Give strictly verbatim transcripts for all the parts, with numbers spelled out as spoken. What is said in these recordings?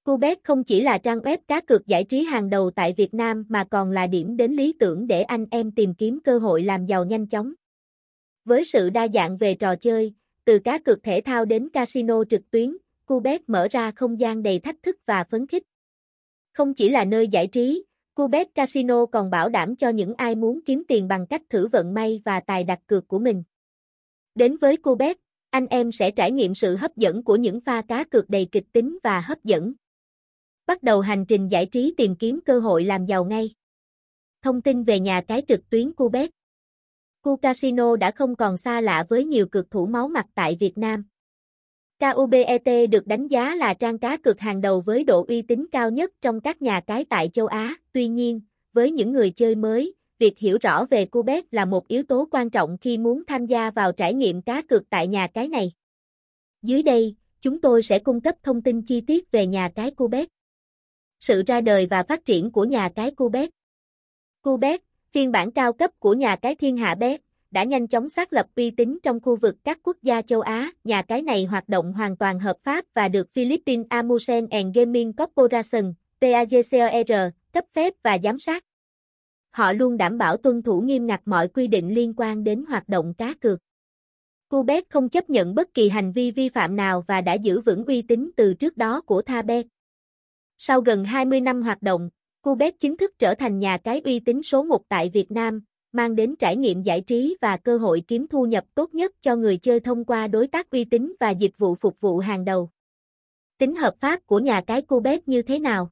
Cubet không chỉ là trang web cá cược giải trí hàng đầu tại Việt Nam mà còn là điểm đến lý tưởng để anh em tìm kiếm cơ hội làm giàu nhanh chóng. Với sự đa dạng về trò chơi, từ cá cược thể thao đến casino trực tuyến, Cubet mở ra không gian đầy thách thức và phấn khích. Không chỉ là nơi giải trí, Cubet Casino còn bảo đảm cho những ai muốn kiếm tiền bằng cách thử vận may và tài đặt cược của mình. Đến với Cubet, anh em sẽ trải nghiệm sự hấp dẫn của những pha cá cược đầy kịch tính và hấp dẫn. Bắt đầu hành trình giải trí tìm kiếm cơ hội làm giàu ngay. Thông tin về nhà cái trực tuyến Cubet. Cucasino đã không còn xa lạ với nhiều cược thủ máu mặt tại Việt Nam. Cubet được đánh giá là trang cá cược hàng đầu với độ uy tín cao nhất trong các nhà cái tại châu Á. Tuy nhiên, với những người chơi mới, việc hiểu rõ về Cubet là một yếu tố quan trọng khi muốn tham gia vào trải nghiệm cá cược tại nhà cái này. Dưới đây, chúng tôi sẽ cung cấp thông tin chi tiết về nhà cái Cubet. Sự ra đời và phát triển của nhà cái Cubet. Cubet, phiên bản cao cấp của nhà cái thiên hạ bet, đã nhanh chóng xác lập uy tín trong khu vực các quốc gia châu Á. Nhà cái này hoạt động hoàn toàn hợp pháp và được Philippines Amusement and Gaming Corporation, pê a giê xê o rờ, cấp phép và giám sát. Họ luôn đảm bảo tuân thủ nghiêm ngặt mọi quy định liên quan đến hoạt động cá cược. Cubet không chấp nhận bất kỳ hành vi vi phạm nào và đã giữ vững uy tín từ trước đó của ThaBet. Sau gần hai mươi năm hoạt động, Cubet chính thức trở thành nhà cái uy tín số một tại Việt Nam, mang đến trải nghiệm giải trí và cơ hội kiếm thu nhập tốt nhất cho người chơi thông qua đối tác uy tín và dịch vụ phục vụ hàng đầu. Tính hợp pháp của nhà cái Cubet như thế nào?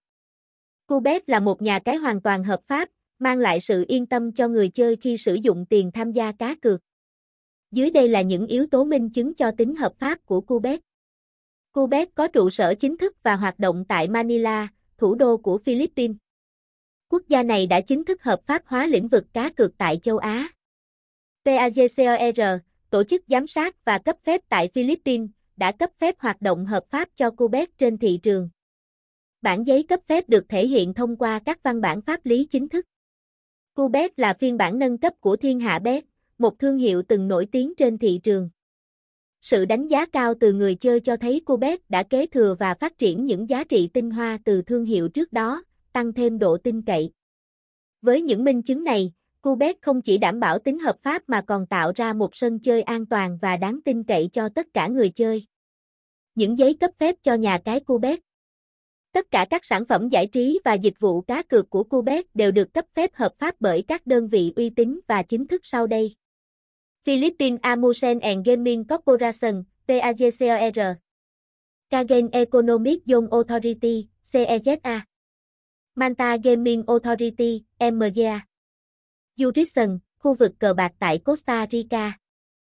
Cubet là một nhà cái hoàn toàn hợp pháp, mang lại sự yên tâm cho người chơi khi sử dụng tiền tham gia cá cược. Dưới đây là những yếu tố minh chứng cho tính hợp pháp của Cubet. Cubet có trụ sở chính thức và hoạt động tại Manila, thủ đô của Philippines. Quốc gia này đã chính thức hợp pháp hóa lĩnh vực cá cược tại châu Á. pê a giê xê o rờ, tổ chức giám sát và cấp phép tại Philippines, đã cấp phép hoạt động hợp pháp cho Cubet trên thị trường. Bản giấy cấp phép được thể hiện thông qua các văn bản pháp lý chính thức. Cubet là phiên bản nâng cấp của Thiên Hạ Bet, một thương hiệu từng nổi tiếng trên thị trường. Sự đánh giá cao từ người chơi cho thấy Cubet đã kế thừa và phát triển những giá trị tinh hoa từ thương hiệu trước đó, tăng thêm độ tin cậy. Với những minh chứng này, Cubet không chỉ đảm bảo tính hợp pháp mà còn tạo ra một sân chơi an toàn và đáng tin cậy cho tất cả người chơi. Những giấy cấp phép cho nhà cái Cubet. Tất cả các sản phẩm giải trí và dịch vụ cá cược của Cubet đều được cấp phép hợp pháp bởi các đơn vị uy tín và chính thức sau đây. Philippines Amusement and Gaming Corporation, pê a giê xê o rờ. Cagayan Economic Zone Authority, xê e zét a. Manta Gaming Authority, em giê a. Jurisdiction, khu vực cờ bạc tại Costa Rica.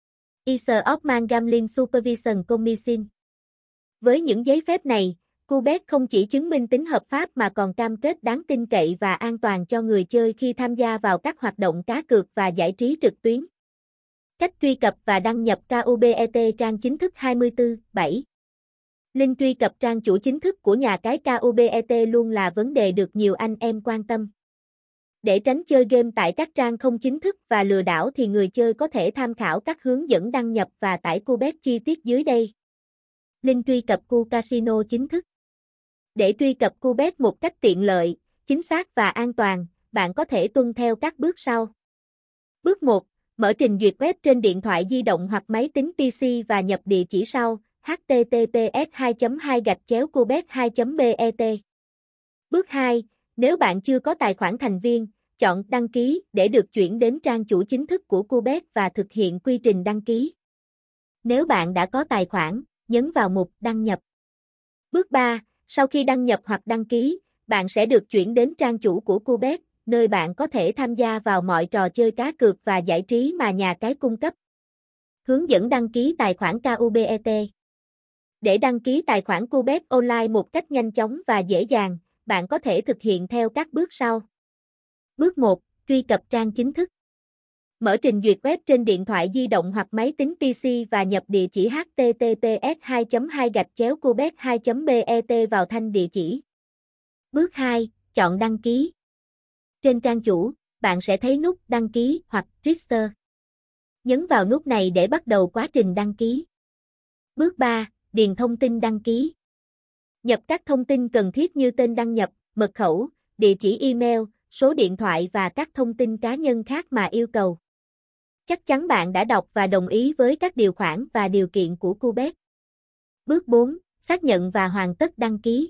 Isle of Man Gambling Supervision Commission. Với những giấy phép này, Cubet không chỉ chứng minh tính hợp pháp mà còn cam kết đáng tin cậy và an toàn cho người chơi khi tham gia vào các hoạt động cá cược và giải trí trực tuyến. Cách truy cập và đăng nhập Cubet trang chính thức hai mươi tư bảy. Link truy cập trang chủ chính thức của nhà cái Cubet luôn là vấn đề được nhiều anh em quan tâm. Để tránh chơi game tại các trang không chính thức và lừa đảo thì người chơi có thể tham khảo các hướng dẫn đăng nhập và tải Cubet chi tiết dưới đây. Link truy cập Cucasino chính thức. Để truy cập Cubet một cách tiện lợi, chính xác và an toàn, bạn có thể tuân theo các bước sau. Bước một. Mở trình duyệt web trên điện thoại di động hoặc máy tính pê xê và nhập địa chỉ sau: h t t p s hai chấm hai gạch chéo cubet hai chấm bet. Bước hai. Nếu bạn chưa có tài khoản thành viên, chọn đăng ký để được chuyển đến trang chủ chính thức của Cubet và thực hiện quy trình đăng ký. Nếu bạn đã có tài khoản, nhấn vào mục đăng nhập. Bước ba. Sau khi đăng nhập hoặc đăng ký, bạn sẽ được chuyển đến trang chủ của Cubet, nơi bạn có thể tham gia vào mọi trò chơi cá cược và giải trí mà nhà cái cung cấp. Hướng dẫn đăng ký tài khoản Cubet. Để đăng ký tài khoản Cubet online một cách nhanh chóng và dễ dàng, bạn có thể thực hiện theo các bước sau. Bước một. Truy cập trang chính thức. Mở trình duyệt web trên điện thoại di động hoặc máy tính pê xê và nhập địa chỉ h t t p s hai chấm hai gạch chéo cubet hai chấm bet vào thanh địa chỉ. Bước hai. Chọn đăng ký. Trên trang chủ, bạn sẽ thấy nút đăng ký hoặc Register. Nhấn vào nút này để bắt đầu quá trình đăng ký. Bước ba. Điền thông tin đăng ký. Nhập các thông tin cần thiết như tên đăng nhập, mật khẩu, địa chỉ email, số điện thoại và các thông tin cá nhân khác mà yêu cầu. Chắc chắn bạn đã đọc và đồng ý với các điều khoản và điều kiện của Cubet. Bước bốn. Xác nhận và hoàn tất đăng ký.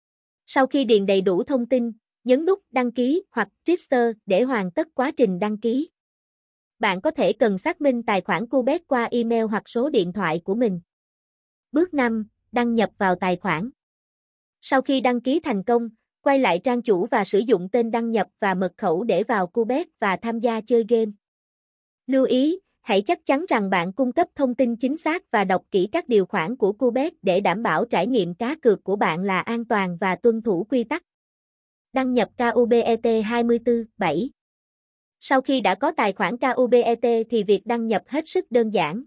Sau khi điền đầy đủ thông tin, nhấn nút đăng ký hoặc register để hoàn tất quá trình đăng ký. Bạn có thể cần xác minh tài khoản Cubet qua email hoặc số điện thoại của mình. Bước năm. Đăng nhập vào tài khoản. Sau khi đăng ký thành công, quay lại trang chủ và sử dụng tên đăng nhập và mật khẩu để vào Cubet và tham gia chơi game. Lưu ý, hãy chắc chắn rằng bạn cung cấp thông tin chính xác và đọc kỹ các điều khoản của Cubet để đảm bảo trải nghiệm cá cược của bạn là an toàn và tuân thủ quy tắc. Đăng nhập Cubet hai mươi tư bảy. Sau khi đã có tài khoản Cubet thì việc đăng nhập hết sức đơn giản.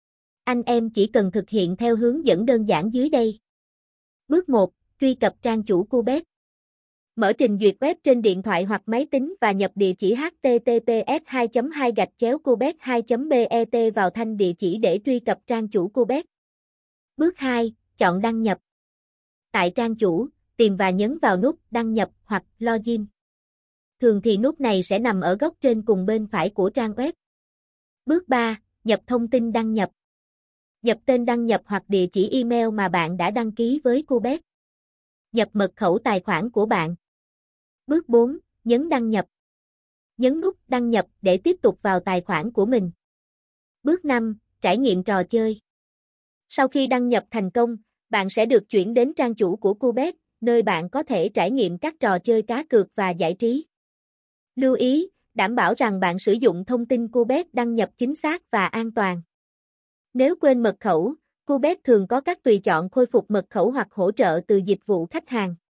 Anh em chỉ cần thực hiện theo hướng dẫn đơn giản dưới đây. Bước một. Truy cập trang chủ Cubet. Mở trình duyệt web trên điện thoại hoặc máy tính và nhập địa chỉ h t t p s hai chấm hai gạch chéo cubet hai chấm bet vào thanh địa chỉ để truy cập trang chủ Cubet. Bước hai. Chọn đăng nhập. Tại trang chủ, tìm và nhấn vào nút đăng nhập hoặc login. Thường thì nút này sẽ nằm ở góc trên cùng bên phải của trang web. Bước ba. Nhập thông tin đăng nhập. Nhập tên đăng nhập hoặc địa chỉ email mà bạn đã đăng ký với Cubet. Nhập mật khẩu tài khoản của bạn. Bước bốn. Nhấn đăng nhập. Nhấn nút đăng nhập để tiếp tục vào tài khoản của mình. Bước năm. Trải nghiệm trò chơi. Sau khi đăng nhập thành công, bạn sẽ được chuyển đến trang chủ của Cubet, nơi bạn có thể trải nghiệm các trò chơi cá cược và giải trí. Lưu ý, đảm bảo rằng bạn sử dụng thông tin Cubet đăng nhập chính xác và an toàn. Nếu quên mật khẩu, Cubet thường có các tùy chọn khôi phục mật khẩu hoặc hỗ trợ từ dịch vụ khách hàng.